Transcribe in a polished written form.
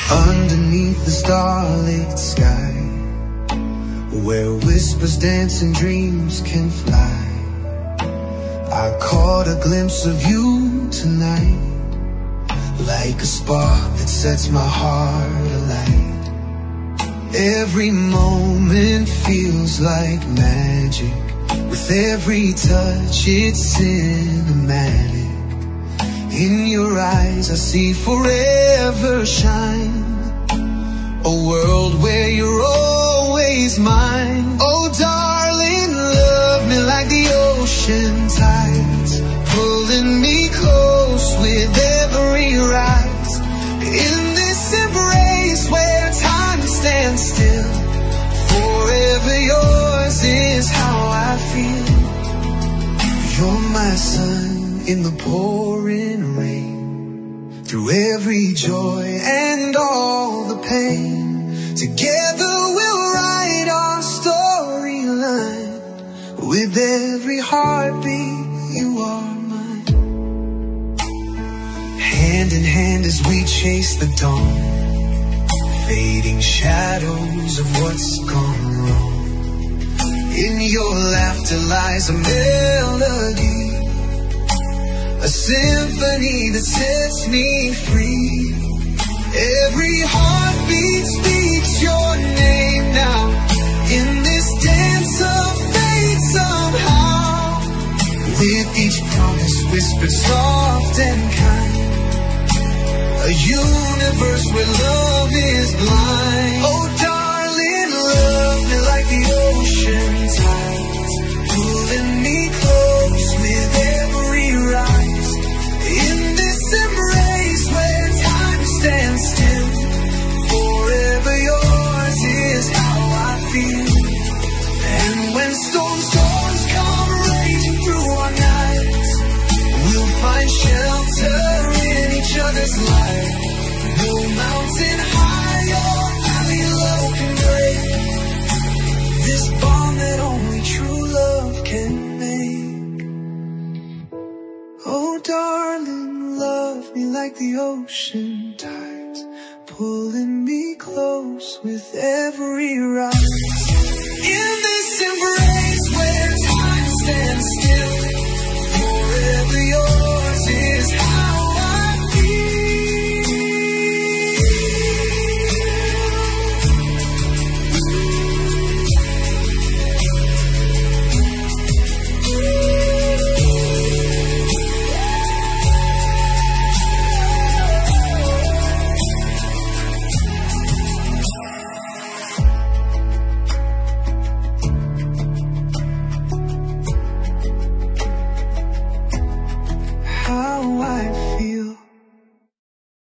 Underneath the starlit sky, where whispers dance and dreams can fly, I caught a glimpse of you tonight, like a spark that sets my heart alight. Every moment feels like magic, with every touch it's cinematic. In your eyes I see forever shine, a world where you're always mine. Oh darling, love me like the ocean tides, pulling me close with every rise. In this embrace where time stands still, forever yours is how I feel. You're my sun in the pouring rain, through every joy and all the pain. Together we'll write our storyline, with every heartbeat you are mine. Hand in hand as we chase the dawn, fading shadows of what's gone wrong. In your laughter lies a melody, a symphony that sets me free. Every heartbeat speaks your name now, in this dance of fate somehow. With each promise whispered soft and kind, a universe where love is blind. Oh darling, love me like the ocean tides, pulling me close with every rise. In this embrace where time stands still, forever yours is how I feel. And when storms come raging through our nights, we'll find shelter in each other's light. No mountain high or valley low can break this bond that only true love can make. Oh darling, love me like the ocean tides, pulling me close with every rise. In this embrace